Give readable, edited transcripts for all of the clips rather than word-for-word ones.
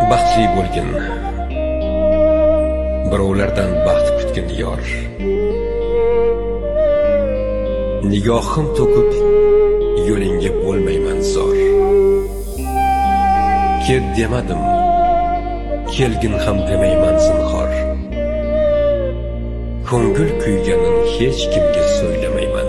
Baxtli bo'lgin, birovlardan baxt kutgin yor. Nigohim to'kib yo'lingga bo'lmayman zor. Ket demadim, kelgin ham demayman zinhor. Ko'ngil kuyganin hech kimga so'ylamayman.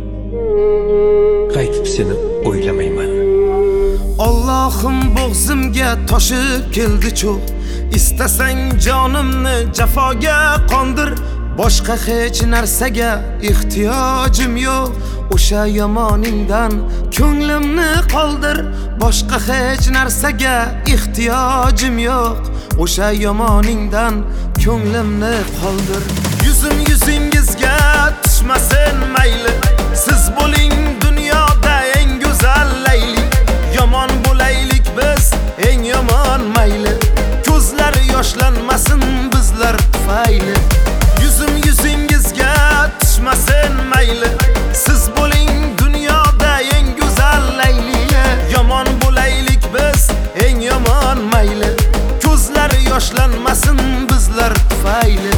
Qaytib seni o'ylamayman. Allohim bo'g'zimga toshib keldi cho'q. Istasang jonimni jafoga qondir. Boshqa hech narsaga ehtiyojim yo'q. O'sha yomoningdan ko'nglimni qoldir. Boshqa hech narsaga ehtiyojim yo'q. O'sha yomoningdan ko'nglimni qoldir. Yuzim yuzingizga tushmasin mayli. Siz bo'ling dunyoda eng go'zal layli. Yomon bo'laylik biz eng yomon mayli. Ko'zlar yoshlanmasin bizlar tufayli. Yuzim yuzingizga tushmasin mayli. Siz bo'ling dunyoda eng go'zal layli. Yomon bo'laylik biz eng yomon mayli. Ko'zlar yoshlanmasin bizlar tufayli.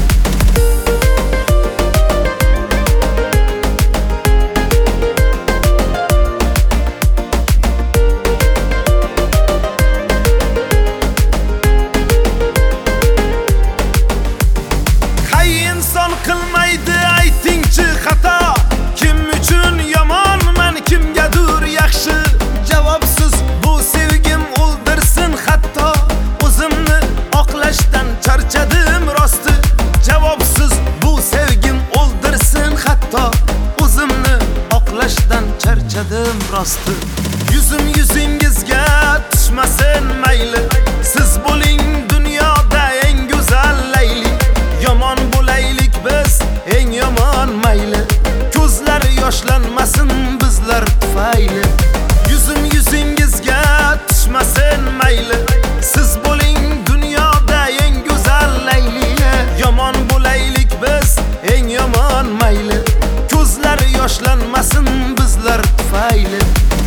Qilmaydi aytingchi xato. Kim uchun yomonman, kimgadir yaxshi. Javobsiz bu sevgim o'ldirsin hatto. O'zimni oqlashdan charchadim rosti. Javobsiz bu sevgim o'ldirsin hatto. O'zimni oqlashdan charchadim rosti. Yuzim yuzingizga tushmasin mayli. Siz bo'ling dunyoda eng go'zal layli. Yomon bo'laylik biz eng yomon mayli. Ko'zlar yoshlanmasin bizlar tufayli. Yuzim yuzingizga tushmasin mayli. Siz bo'ling dunyoda eng go'zal layli. Yomon bo'laylik biz eng yomon mayli. Ko'zlar yoshlanmasin bizlar tufayli.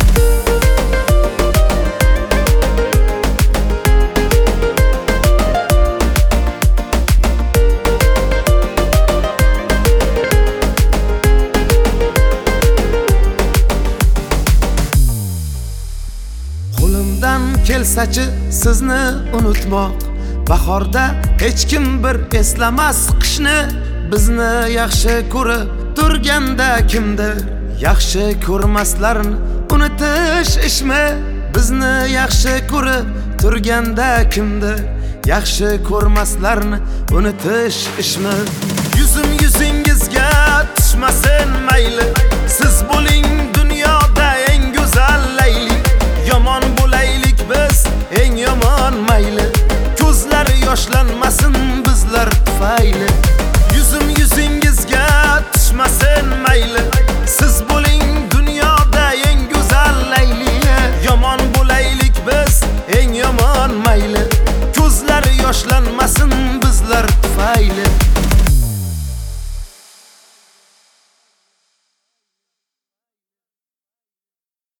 Qo'limdan kelsachi sizni unutmoq. Bahorda hech kim bir eslamas qishni. Bizni yaxshi ko'rib turganda kimdir yaxshi ko'rmaslarni unutish ishmi? Bizni yaxshi ko'rib turganda kimdir yaxshi ko'rmaslarni unutish ishmi? Yuzim yuzingizga tushmasin mayli. Siz bo'ling dunyoda eng go'zal layli. Yomon bo'laylik biz eng yomon mayli. Ko'zlar yoshlanmasin bizlar tufayli. Yuzim yuzingizga tushmasin mayli. Siz bo'ling dunyoda eng go'zal layli. Yomon bo'laylik biz eng yomon mayli. Ko'zlar yoshlanmasin bizlar tufayli.